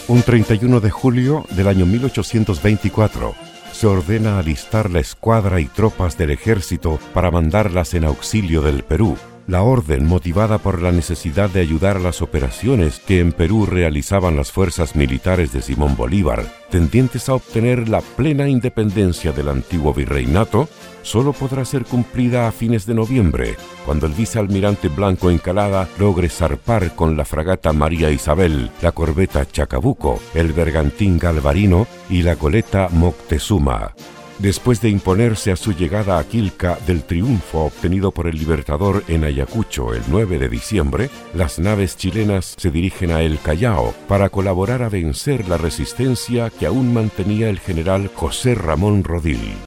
Un 31 de julio del año 1824, se ordena alistar la escuadra y tropas del ejército para mandarlas en auxilio del Perú. La orden, motivada por la necesidad de ayudar a las operaciones que en Perú realizaban las fuerzas militares de Simón Bolívar, tendientes a obtener la plena independencia del antiguo virreinato, solo podrá ser cumplida a fines de noviembre, cuando el vicealmirante Blanco Encalada logre zarpar con la fragata María Isabel, la corbeta Chacabuco, el bergantín Galvarino y la goleta Moctezuma. Después de imponerse a su llegada a Quilca del triunfo obtenido por el Libertador en Ayacucho el 9 de diciembre, las naves chilenas se dirigen a El Callao para colaborar a vencer la resistencia que aún mantenía el general José Ramón Rodil.